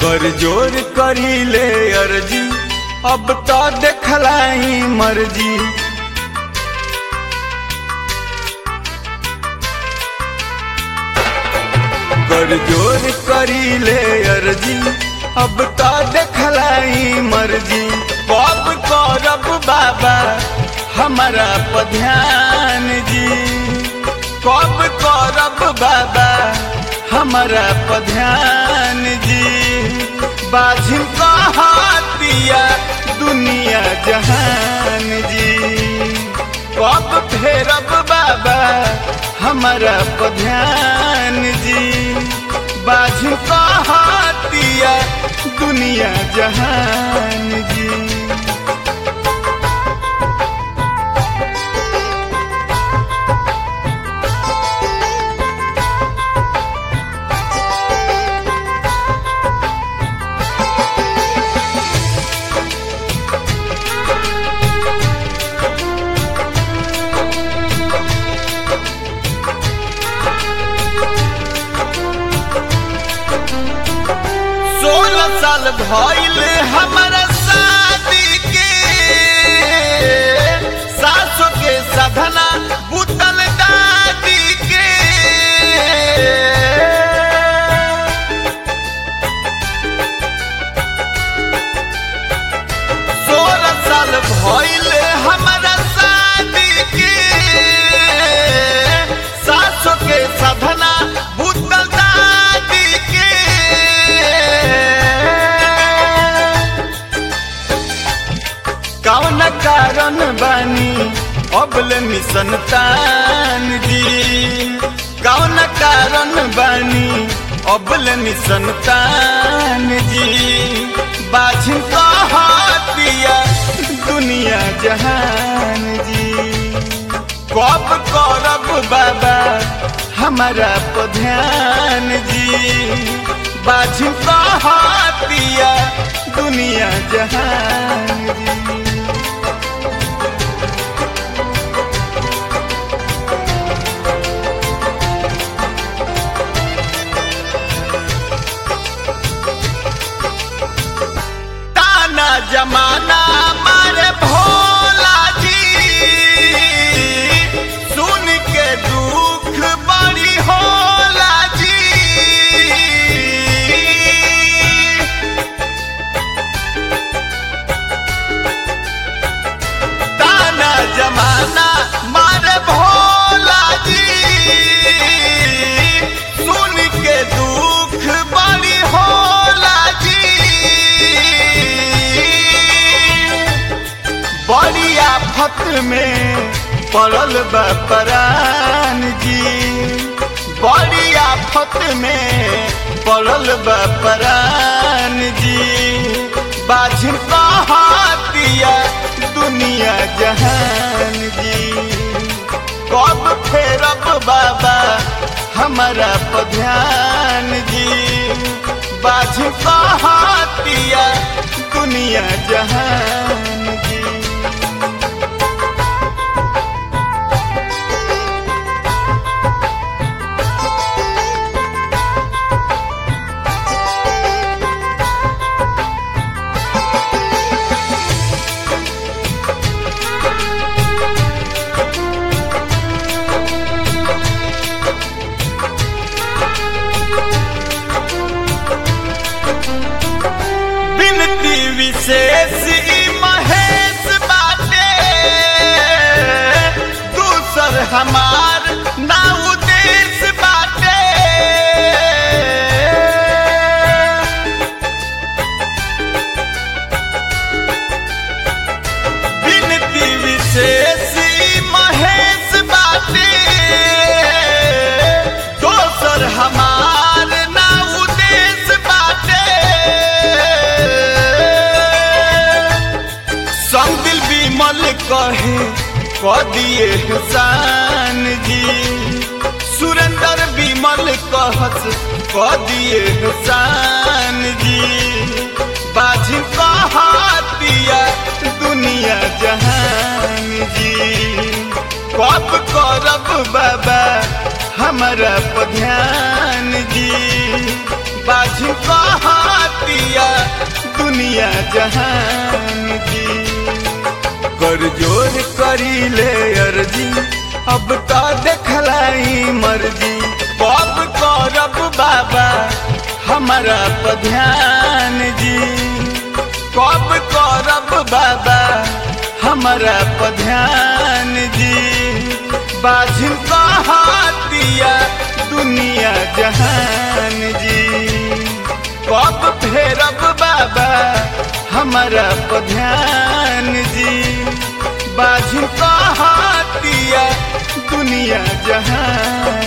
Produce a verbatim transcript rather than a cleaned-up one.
कर जोर करी ले अर्जी अब तो देखलाई मर्जी। कर जोर करी ले अर्जी अब तो देखलाई मर्जी। कब करब बाबा हमारा पध्यान जी, कब करब बाबा हमारा पध्यान जी। बाझिन कहतिया दुनिया जहान जी, कब फेरब बाबा हमारा पध्यान जी। बाझिन कहतिया दुनिया जहान जी। सोलह साल भइल हमारा शादी के, सासों के साधना बुतल दादी के। सोलह साल भइल हमारा शादी के, सासों के साधना बुतल दादी के। कौन कारण बानी अबल निसंतान जी, कौन कारण बानी अबल निसंतान जी। बाझिन कहतिया दुनिया जहान जी, कब करब बाबा हमारा पध्यान जी। बाझिन कहतिया दुनिया जहान जी। जमाना मारे भोला जी, सुन के दुख बड़ी होला जी। ताना जमाना मारे भोला जी, सुन के दुख बड़ी होला जी। बड़ी आफत में पड़ल बा परान जी, बड़ी आफत में पड़ल बा परान जी। बाझिन कहतिया दुनिया जहान जी, कब फेरब बाबा हमारा पध्यान जी। बाझिन कहतिया दुनिया जहान जी। बिनती विशेष महेश बाटे, दूसर हमार ना उदेश बाटे। बिनती विशेष महेश बाटे, दूसर हमार ना उदेश बाटे। संदिल विमल कहे कदिए हुसैन जी, सुरेंद्र विमल कहस कदिए हुसैन जी। बाझिन कहतिया दुनिया जहान जी, कब करब बाबा हमारा पध्यान जी। बाझिन कहतिया दिया दुनिया जहान जी। कर जोर करी ले अर्जी अब तो देखलाई मर्जी। कब करब बाबा हमारा पर ध्यान जी। कब करब बाबा हमारा पर ध्यान जी। बाझिन कहतिया दुनिया जहान जी। कब फेरब बाबा हमारा पर ध्यान जी। बाझिन कहतिया दुनिया जहान